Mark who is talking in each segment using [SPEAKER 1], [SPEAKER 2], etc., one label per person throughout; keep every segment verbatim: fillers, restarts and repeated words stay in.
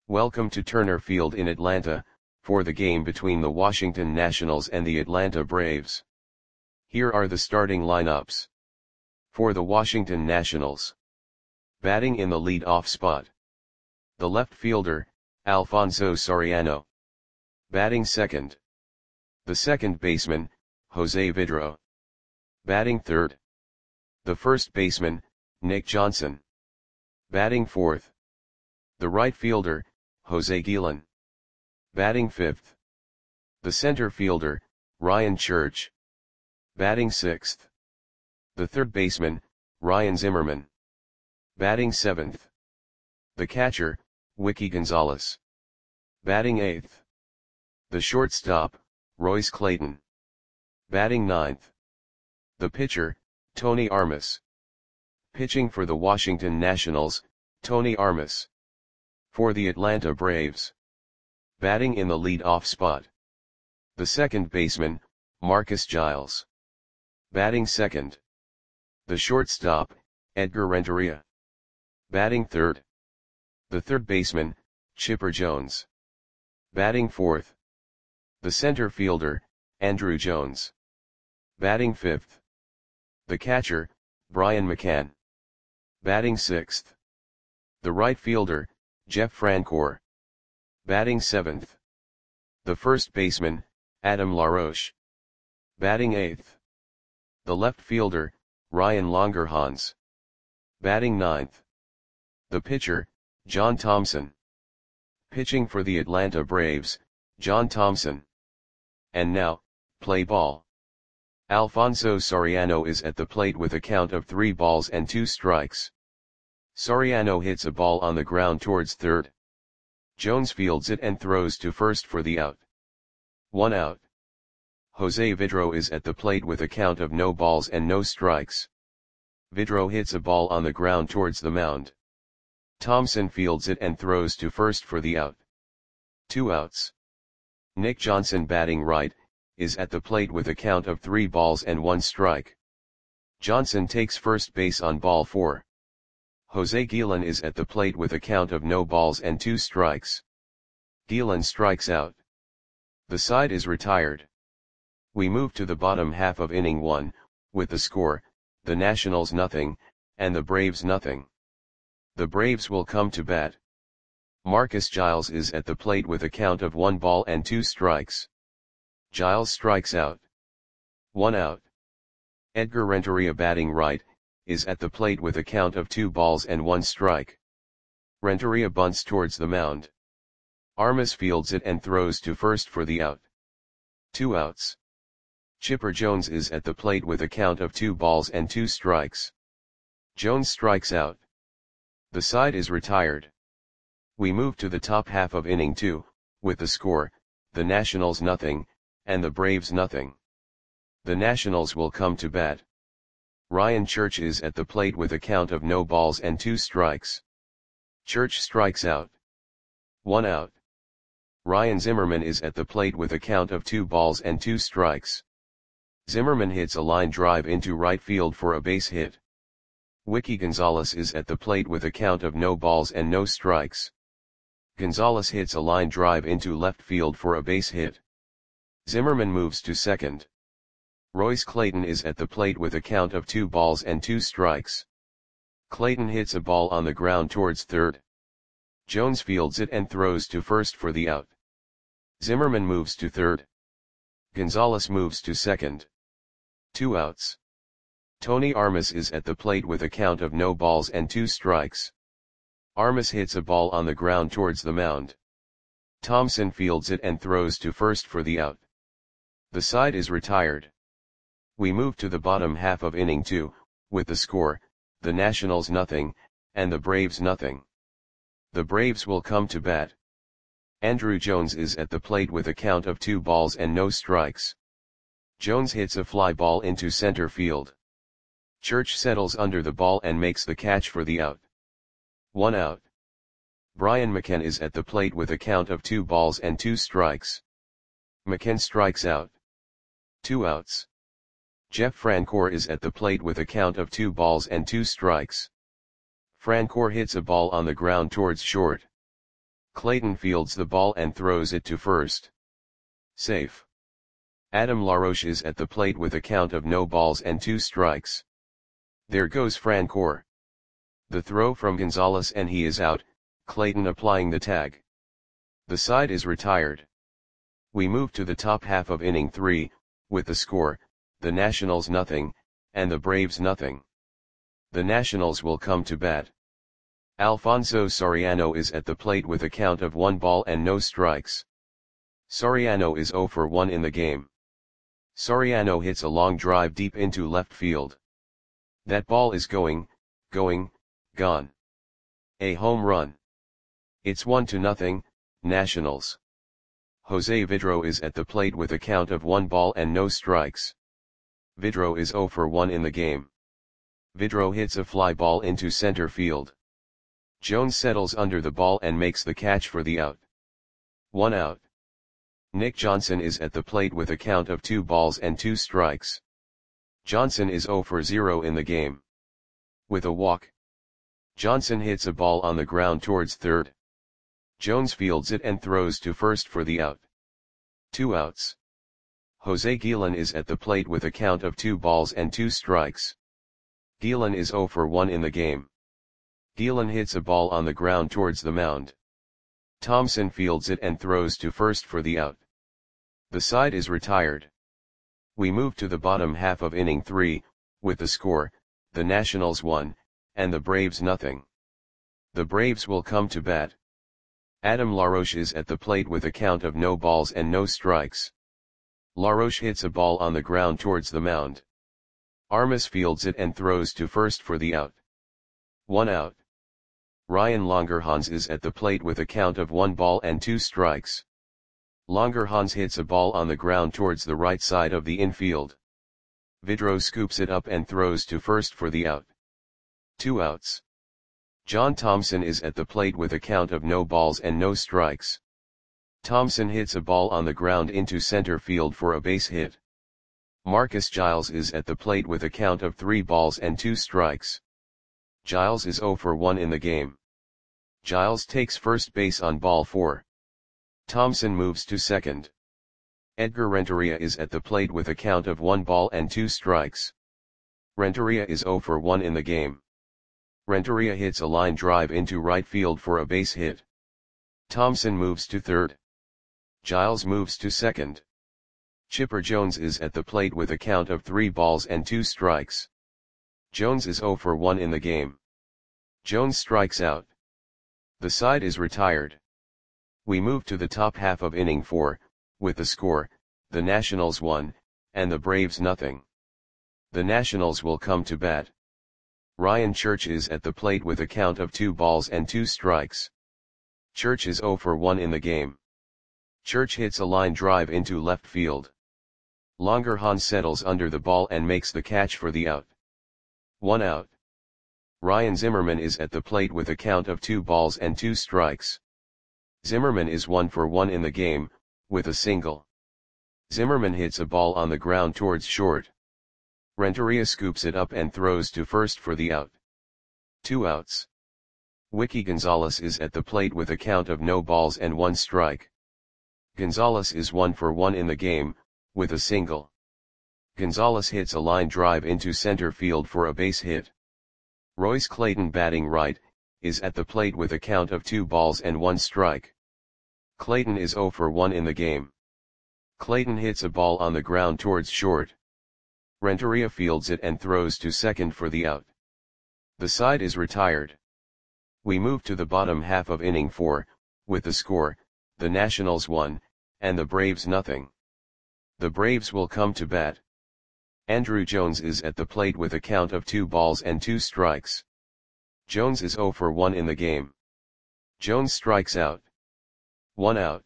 [SPEAKER 1] Welcome to Turner Field in Atlanta, for the game between the Washington Nationals and the Atlanta Braves. Here are the starting lineups. For the Washington Nationals. Batting in the lead-off spot. The left fielder, Alfonso Soriano. Batting second. The second baseman, Jose Vidro. Batting third. The first baseman, Nick Johnson. Batting fourth. The right fielder, Jose Guillen. Batting fifth. The center fielder, Ryan Church. Batting sixth. The third baseman, Ryan Zimmerman. Batting seventh. The catcher, Wiki Gonzalez. Batting eighth. The shortstop, Royce Clayton. Batting ninth. The pitcher, Tony Armas. Pitching for the Washington Nationals, Tony Armas. For the Atlanta Braves. Batting in the lead-off spot. The second baseman, Marcus Giles. Batting second. The shortstop, Edgar Renteria. Batting third. The third baseman, Chipper Jones. Batting fourth. The center fielder, Andruw Jones. Batting fifth. The catcher, Brian McCann. Batting sixth. The right fielder, Jeff Francoeur. Batting seventh. The first baseman, Adam LaRoche. Batting eighth. The left fielder, Ryan Longerhans. Batting ninth. The pitcher, John Thompson. Pitching for the Atlanta Braves, John Thompson. And now, play ball. Alfonso Soriano is at the plate with a count of three balls and two strikes. Soriano hits a ball on the ground towards third. Jones fields it and throws to first for the out. One out. Jose Vidro is at the plate with a count of no balls and no strikes. Vidro hits a ball on the ground towards the mound. Thompson fields it and throws to first for the out. Two outs. Nick Johnson, batting right, is at the plate with a count of three balls and one strike. Johnson takes first base on ball four. Jose Guillen is at the plate with a count of no balls and two strikes. Guillen strikes out. The side is retired. We move to the bottom half of inning one, with the score, the Nationals nothing, and the Braves nothing. The Braves will come to bat. Marcus Giles is at the plate with a count of one ball and two strikes. Giles strikes out. One out. Edgar Renteria, batting right, is at the plate with a count of two balls and one strike. Renteria bunts towards the mound. Armas fields it and throws to first for the out. Two outs. Chipper Jones is at the plate with a count of two balls and two strikes. Jones strikes out. The side is retired. We move to the top half of inning two, with the score, the Nationals nothing, and the Braves nothing. The Nationals will come to bat. Ryan Church is at the plate with a count of no balls and two strikes. Church strikes out. One out. Ryan Zimmerman is at the plate with a count of two balls and two strikes. Zimmerman hits a line drive into right field for a base hit. Wiki Gonzalez is at the plate with a count of no balls and no strikes. Gonzalez hits a line drive into left field for a base hit. Zimmerman moves to second. Royce Clayton is at the plate with a count of two balls and two strikes. Clayton hits a ball on the ground towards third. Jones fields it and throws to first for the out. Zimmerman moves to third. Gonzalez moves to second. Two outs. Tony Armas is at the plate with a count of no balls and two strikes. Armas hits a ball on the ground towards the mound. Thompson fields it and throws to first for the out. The side is retired. We move to the bottom half of inning two, with the score, the Nationals nothing, and the Braves nothing. The Braves will come to bat. Andruw Jones is at the plate with a count of two balls and no strikes. Jones hits a fly ball into center field. Church settles under the ball and makes the catch for the out. One out. Brian McCann is at the plate with a count of two balls and two strikes. McCann strikes out. Two outs. Jeff Francoeur is at the plate with a count of two balls and two strikes. Francoeur hits a ball on the ground towards short. Clayton fields the ball and throws it to first. Safe. Adam LaRoche is at the plate with a count of no balls and two strikes. There goes Francoeur. The throw from Gonzalez and he is out, Clayton applying the tag. The side is retired. We move to the top half of inning three, with the score, the Nationals nothing, and the Braves nothing. The Nationals will come to bat. Alfonso Soriano is at the plate with a count of one ball and no strikes. Soriano is zero for one in the game. Soriano hits a long drive deep into left field. That ball is going, going, gone. A home run. It's one to nothing, Nationals. Jose Vidro is at the plate with a count of one ball and no strikes. Vidro is zero for one in the game. Vidro hits a fly ball into center field. Jones settles under the ball and makes the catch for the out. One out. Nick Johnson is at the plate with a count of two balls and two strikes. Johnson is zero for zero in the game. With a walk. Johnson hits a ball on the ground towards third. Jones fields it and throws to first for the out. Two outs. Jose Guillen is at the plate with a count of two balls and two strikes. Guillen is zero for one in the game. Guillen hits a ball on the ground towards the mound. Thompson fields it and throws to first for the out. The side is retired. We move to the bottom half of inning three, with the score, the Nationals one, and the Braves nothing. The Braves will come to bat. Adam LaRoche is at the plate with a count of no balls and no strikes. LaRoche hits a ball on the ground towards the mound. Armas fields it and throws to first for the out. One out. Ryan Longerhans is at the plate with a count of one ball and two strikes. Longerhans hits a ball on the ground towards the right side of the infield. Vidro scoops it up and throws to first for the out. Two outs. John Thompson is at the plate with a count of no balls and no strikes. Thompson hits a ball on the ground into center field for a base hit. Marcus Giles is at the plate with a count of three balls and two strikes. Giles is zero for one in the game. Giles takes first base on ball four. Thompson moves to second. Edgar Renteria is at the plate with a count of one ball and two strikes. Renteria is zero for one in the game. Renteria hits a line drive into right field for a base hit. Thompson moves to third. Giles moves to second. Chipper Jones is at the plate with a count of three balls and two strikes. Jones is zero for one in the game. Jones strikes out. The side is retired. We move to the top half of inning four, with the score, the Nationals one, and the Braves nothing. The Nationals will come to bat. Ryan Church is at the plate with a count of two balls and two strikes. Church is zero for one in the game. Church hits a line drive into left field. Longerhans settles under the ball and makes the catch for the out. One out. Ryan Zimmerman is at the plate with a count of two balls and two strikes. Zimmerman is one for one in the game, with a single. Zimmerman hits a ball on the ground towards short. Renteria scoops it up and throws to first for the out. Two outs. Wiki Gonzalez is at the plate with a count of no balls and one strike. Gonzalez is one for one in the game, with a single. Gonzalez hits a line drive into center field for a base hit. Royce Clayton, batting right, is at the plate with a count of two balls and one strike. Clayton is zero for one in the game. Clayton hits a ball on the ground towards short. Renteria fields it and throws to second for the out. The side is retired. We move to the bottom half of inning four, with the score, the Nationals one, and the Braves nothing. The Braves will come to bat. Andrew Jones is at the plate with a count of two balls and two strikes. Jones is zero for one in the game. Jones strikes out. One out.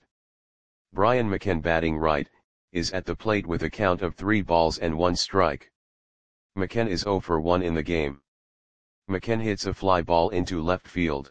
[SPEAKER 1] Brian McCann, batting right, is at the plate with a count of three balls and one strike. McCann is zero for one in the game. McCann hits a fly ball into left field.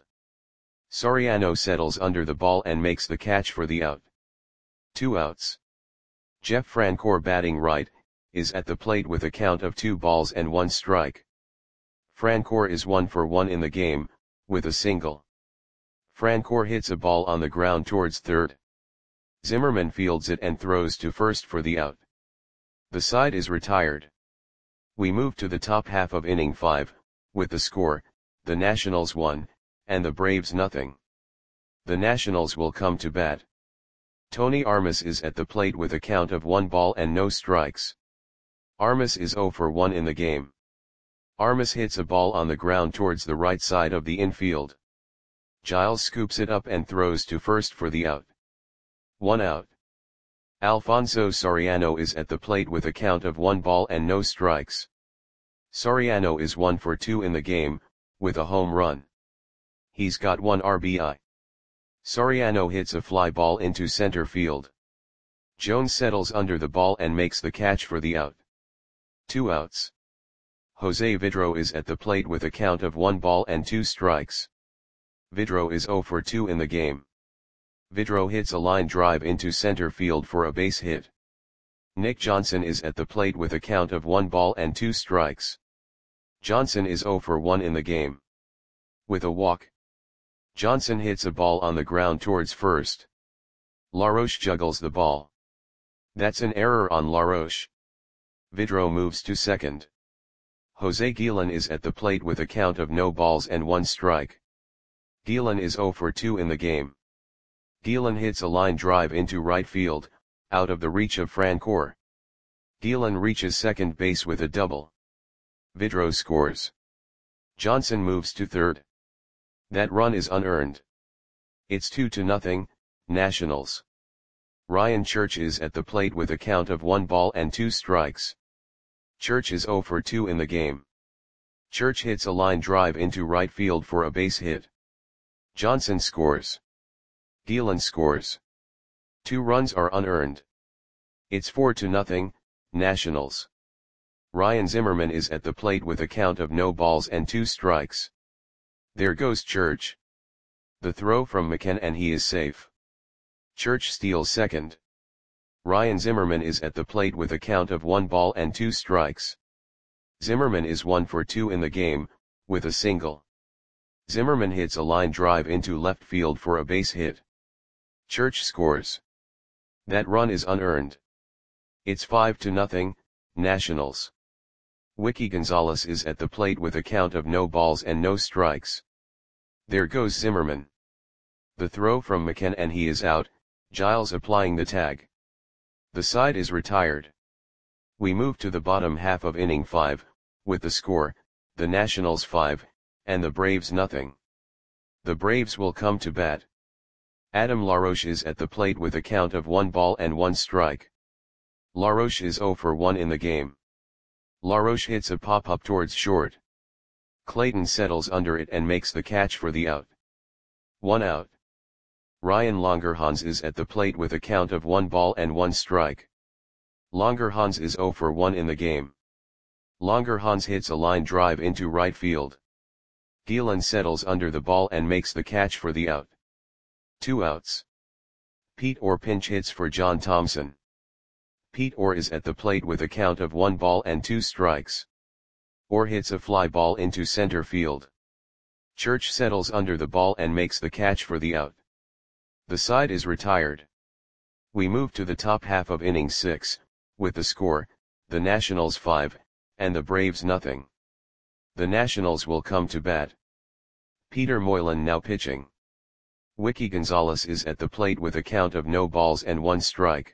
[SPEAKER 1] Soriano settles under the ball and makes the catch for the out. Two outs. Jeff Francoeur, batting right, is at the plate with a count of two balls and one strike. Francoeur is one for one in the game, with a single. Francoeur hits a ball on the ground towards third. Zimmerman fields it and throws to first for the out. The side is retired. We move to the top half of inning five, with the score, the Nationals one, and the Braves nothing. The Nationals will come to bat. Tony Armas is at the plate with a count of one ball and no strikes. Armas is zero for one in the game. Armas hits a ball on the ground towards the right side of the infield. Giles scoops it up and throws to first for the out. One out. Alfonso Soriano is at the plate with a count of one ball and no strikes. Soriano is one for two in the game, with a home run. He's got one R B I. Soriano hits a fly ball into center field. Jones settles under the ball and makes the catch for the out. Two outs. Jose Vidro is at the plate with a count of one ball and two strikes. Vidro is zero for two in the game. Vidro hits a line drive into center field for a base hit. Nick Johnson is at the plate with a count of one ball and two strikes. Johnson is zero for one in the game. With a walk, Johnson hits a ball on the ground towards first. LaRoche juggles the ball. That's an error on LaRoche. Vidro moves to second. Jose Guillen is at the plate with a count of no balls and one strike. Guillen is zero for two in the game. Guillen hits a line drive into right field, out of the reach of Francoeur. Guillen reaches second base with a double. Vidro scores. Johnson moves to third. That run is unearned. It's two to nothing, Nationals. Ryan Church is at the plate with a count of one ball and two strikes. Church is zero for two in the game. Church hits a line drive into right field for a base hit. Johnson scores. Guillen scores. Two runs are unearned. It's four to nothing, Nationals. Ryan Zimmerman is at the plate with a count of no balls and two strikes. There goes Church. The throw from McKen and he is safe. Church steals second. Ryan Zimmerman is at the plate with a count of one ball and two strikes. Zimmerman is one for two in the game, with a single. Zimmerman hits a line drive into left field for a base hit. Church scores. That run is unearned. It's five to nothing, Nationals. Wiki Gonzalez is at the plate with a count of no balls and no strikes. There goes Zimmerman. The throw from McKen and he is out, Giles applying the tag. The side is retired. We move to the bottom half of inning five, with the score, the Nationals five, and the Braves nothing. The Braves will come to bat. Adam LaRoche is at the plate with a count of one ball and one strike. LaRoche is zero for one in the game. LaRoche hits a pop-up towards short. Clayton settles under it and makes the catch for the out. One out. Ryan Longerhans is at the plate with a count of one ball and one strike. Longerhans is zero for one in the game. Longerhans hits a line drive into right field. Guillen settles under the ball and makes the catch for the out. Two outs. Pete Orr pinch hits for John Thompson. Pete Orr is at the plate with a count of one ball and two strikes. Orr hits a fly ball into center field. Church settles under the ball and makes the catch for the out. The side is retired. We move to the top half of inning six, with the score, the Nationals five, and the Braves nothing. The Nationals will come to bat. Peter Moylan now pitching. Wiki Gonzalez is at the plate with a count of no balls and one strike.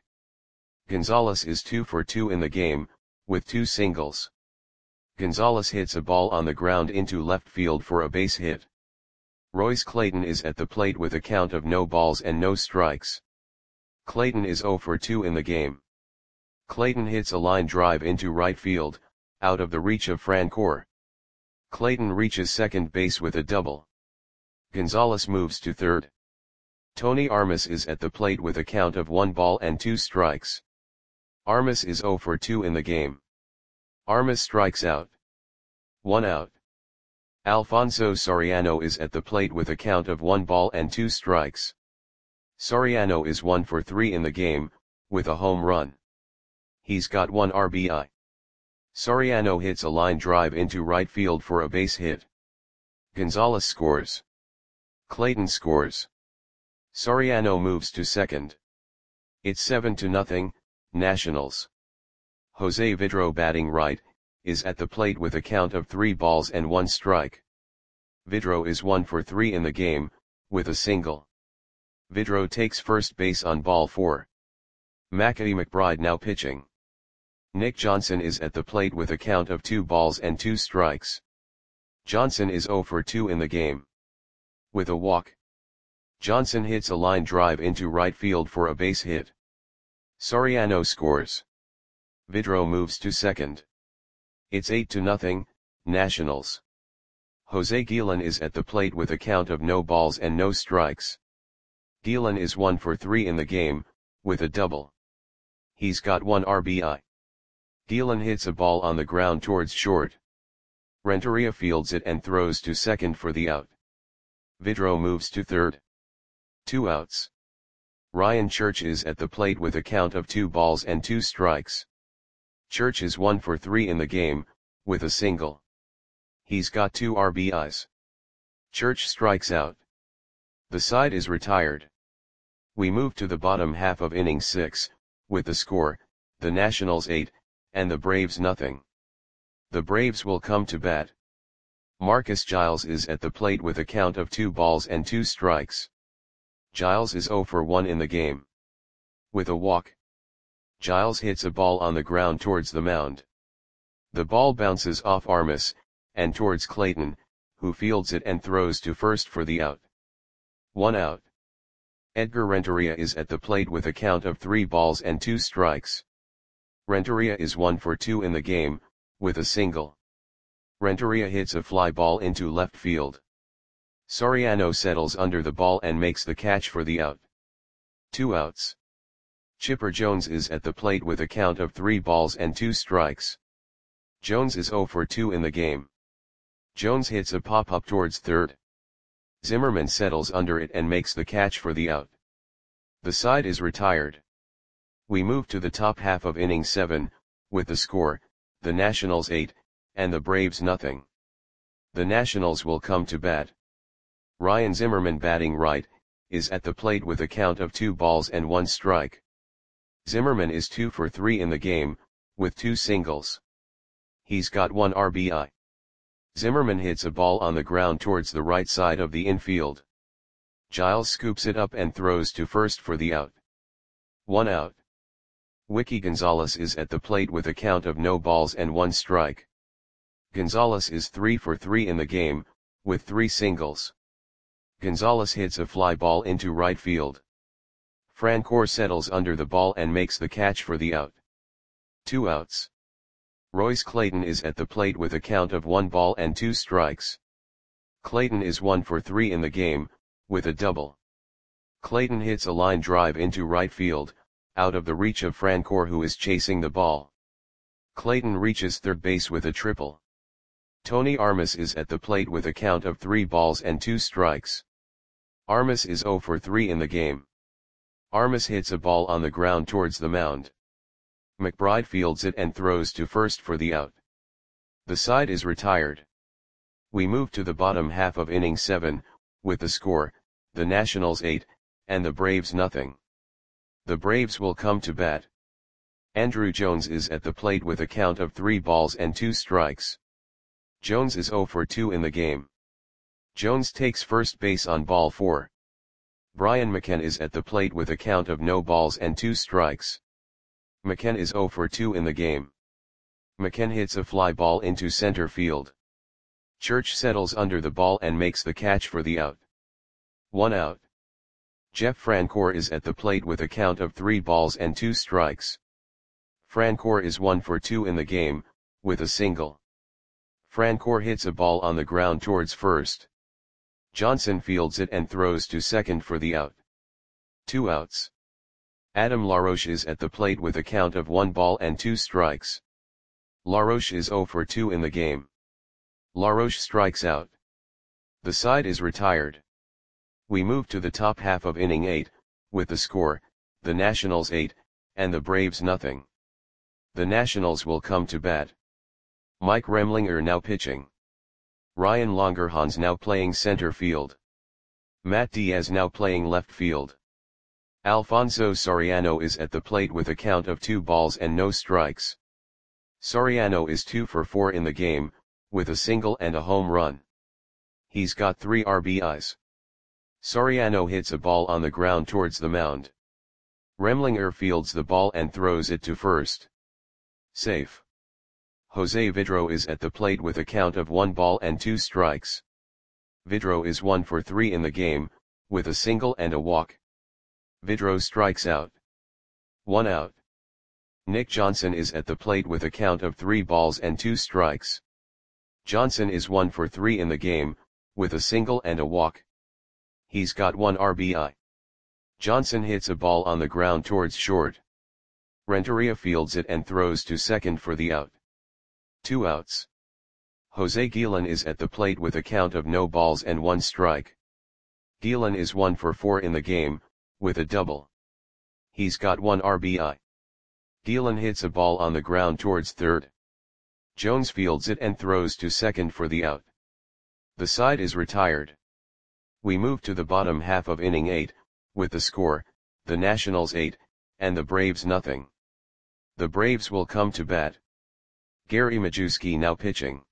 [SPEAKER 1] Gonzalez is two for two in the game, with two singles. Gonzalez hits a ball on the ground into left field for a base hit. Royce Clayton is at the plate with a count of no balls and no strikes. Clayton is zero for two in the game. Clayton hits a line drive into right field, out of the reach of Francoeur. Clayton reaches second base with a double. Gonzalez moves to third. Tony Armas is at the plate with a count of one ball and two strikes. Armas is zero for two in the game. Armas strikes out. One out. Alfonso Soriano is at the plate with a count of one ball and two strikes. Soriano is one for three in the game, with a home run. He's got one R B I. Soriano hits a line drive into right field for a base hit. Gonzalez scores. Clayton scores. Soriano moves to second. It's seven to nothing, Nationals. Jose Vidro batting right, is at the plate with a count of three balls and one strike. Vidro is one for three in the game, with a single. Vidro takes first base on ball four. Mackie McBride now pitching. Nick Johnson is at the plate with a count of two balls and two strikes. Johnson is zero for two in the game. With a walk, Johnson hits a line drive into right field for a base hit. Soriano scores. Vidro moves to second. It's eight to nothing, Nationals. Jose Guillen is at the plate with a count of no balls and no strikes. Guillen is one for three in the game, with a double. He's got one R B I. Guillen hits a ball on the ground towards short. Renteria fields it and throws to second for the out. Vidro moves to third. Two outs. Ryan Church is at the plate with a count of two balls and two strikes. Church is one for three in the game, with a single. He's got two R B Is. Church strikes out. The side is retired. We move to the bottom half of inning six, with the score, the Nationals eight, and the Braves nothing. The Braves will come to bat. Marcus Giles is at the plate with a count of two balls and two strikes. Giles is zero for one in the game. With a walk, Giles hits a ball on the ground towards the mound. The ball bounces off Armas, and towards Clayton, who fields it and throws to first for the out. One out. Edgar Renteria is at the plate with a count of three balls and two strikes. Renteria is one for two in the game, with a single. Renteria hits a fly ball into left field. Soriano settles under the ball and makes the catch for the out. Two outs. Chipper Jones is at the plate with a count of three balls and two strikes. Jones is zero for two in the game. Jones hits a pop-up towards third. Zimmerman settles under it and makes the catch for the out. The side is retired. We move to the top half of inning seven, with the score, the Nationals eight, and the Braves nothing. The Nationals will come to bat. Ryan Zimmerman batting right, is at the plate with a count of two balls and one strike. Zimmerman is two for three in the game, with two singles. He's got one R B I. Zimmerman hits a ball on the ground towards the right side of the infield. Giles scoops it up and throws to first for the out. One out. Wiki Gonzalez is at the plate with a count of no balls and one strike. Gonzalez is three for three in the game, with three singles. Gonzalez hits a fly ball into right field. Francoeur settles under the ball and makes the catch for the out. Two outs. Royce Clayton is at the plate with a count of one ball and two strikes. Clayton is one for three in the game, with a double. Clayton hits a line drive into right field, out of the reach of Francoeur, who is chasing the ball. Clayton reaches third base with a triple. Tony Armas is at the plate with a count of three balls and two strikes. Armas is zero for three in the game. Armas hits a ball on the ground towards the mound. McBride fields it and throws to first for the out. The side is retired. We move to the bottom half of inning seven, with the score, the Nationals eight, and the Braves nothing. The Braves will come to bat. Andrew Jones is at the plate with a count of three balls and two strikes. Jones is zero for two in the game. Jones takes first base on ball four. Brian McKenna is at the plate with a count of no balls and two strikes. McKenna is zero for two in the game. McKenna hits a fly ball into center field. Church settles under the ball and makes the catch for the out. One out. Jeff Francoeur is at the plate with a count of three balls and two strikes. Francoeur is one for two in the game, with a single. Francoeur hits a ball on the ground towards first. Johnson fields it and throws to second for the out. Two outs. Adam LaRoche is at the plate with a count of one ball and two strikes. LaRoche is zero for two in the game. LaRoche strikes out. The side is retired. We move to the top half of inning eight, with the score, the Nationals eight, and the Braves nothing. The Nationals will come to bat. Mike Remlinger now pitching. Ryan Longerhans now playing center field. Matt Diaz now playing left field. Alfonso Soriano is at the plate with a count of two balls and no strikes. Soriano is two for four in the game, with a single and a home run. He's got three R B Is. Soriano hits a ball on the ground towards the mound. Remlinger fields the ball and throws it to first. Safe. Jose Vidro is at the plate with a count of one ball and two strikes. Vidro is one for three in the game, with a single and a walk. Vidro strikes out. One out. Nick Johnson is at the plate with a count of three balls and two strikes. Johnson is one for three in the game, with a single and a walk. He's got one R B I. Johnson hits a ball on the ground towards short. Renteria fields it and throws to second for the out. Two outs. Jose Guillen is at the plate with a count of no balls and one strike. Guillen is one for four in the game, with a double. He's got one R B I. Guillen hits a ball on the ground towards third. Jones fields it and throws to second for the out. The side is retired. We move to the bottom half of inning eight, with the score, the Nationals eight, and the Braves nothing. The Braves will come to bat. Gary Majewski now pitching.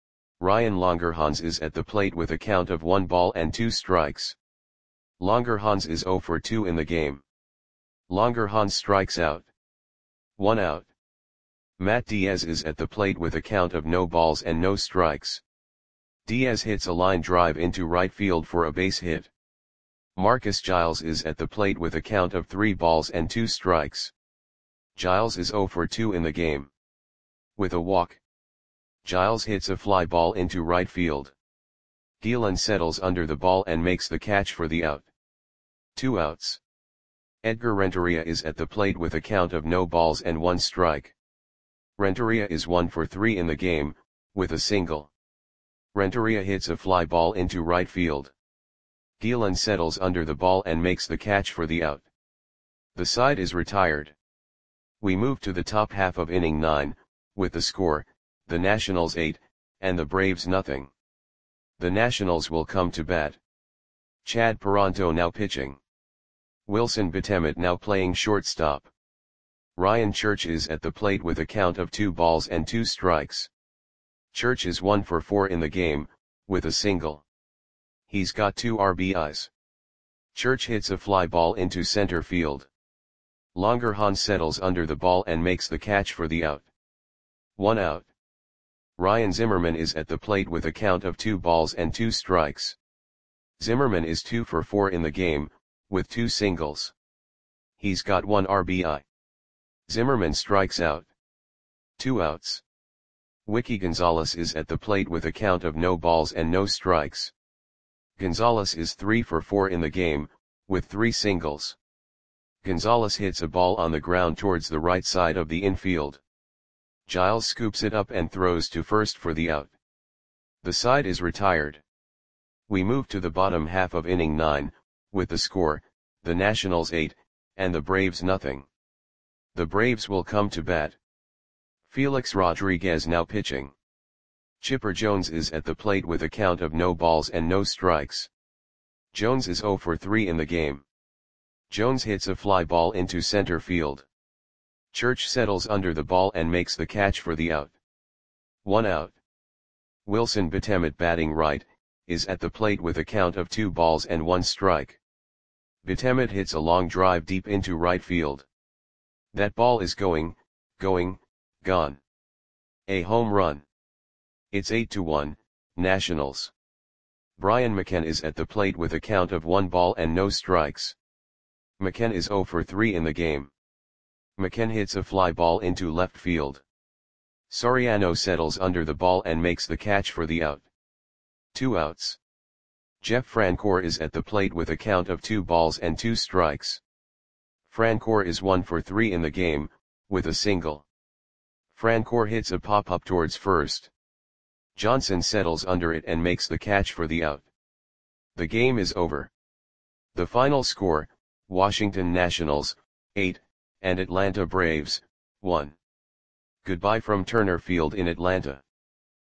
[SPEAKER 1] Ryan Longerhans is at the plate with a count of one ball and two strikes. Longerhans is zero for two in the game. Longerhans strikes out. One out. Matt Diaz is at the plate with a count of no balls and no strikes. Diaz hits a line drive into right field for a base hit. Marcus Giles is at the plate with a count of three balls and two strikes. Giles is zero for two in the game. With a walk. Giles hits a fly ball into right field. Guillen settles under the ball and makes the catch for the out. Two outs. Edgar Renteria is at the plate with a count of no balls and one strike. Renteria is one for three in the game, with a single. Renteria hits a fly ball into right field. Guillen settles under the ball and makes the catch for the out. The side is retired. We move to the top half of inning nine, with the score, the Nationals eight, and the Braves nothing. The Nationals will come to bat. Chad Peranto now pitching. Wilson Betemet now playing shortstop. Ryan Church is at the plate with a count of two balls and two strikes. Church is one for four in the game, with a single. He's got two R B Is. Church hits a fly ball into center field. Longerhans settles under the ball and makes the catch for the out. One out. Ryan Zimmerman is at the plate with a count of two balls and two strikes. Zimmerman is two for four in the game, with two singles. He's got one R B I. Zimmerman strikes out. Two outs. Wiki Gonzalez is at the plate with a count of no balls and no strikes. Gonzalez is three for four in the game, with three singles. Gonzalez hits a ball on the ground towards the right side of the infield. Giles scoops it up and throws to first for the out. The side is retired. We move to the bottom half of inning nine, with the score, the Nationals eight, and the Braves nothing. The Braves will come to bat. Felix Rodriguez now pitching. Chipper Jones is at the plate with a count of no balls and no strikes. Jones is zero for three in the game. Jones hits a fly ball into center field. Church settles under the ball and makes the catch for the out. One out. Wilson Betemet batting right, is at the plate with a count of two balls and one strike. Betemet hits a long drive deep into right field. That ball is going, going, gone. A home run. It's eight to one, Nationals. Brian McKenna is at the plate with a count of one ball and no strikes. McKenna is zero for three in the game. McKenna hits a fly ball into left field. Soriano settles under the ball and makes the catch for the out. Two outs. Jeff Francoeur is at the plate with a count of two balls and two strikes. Francoeur is one for three in the game, with a single. Francoeur hits a pop-up towards first. Johnson settles under it and makes the catch for the out. The game is over. The final score, Washington Nationals, eight, and Atlanta Braves, one. Goodbye from Turner Field in Atlanta.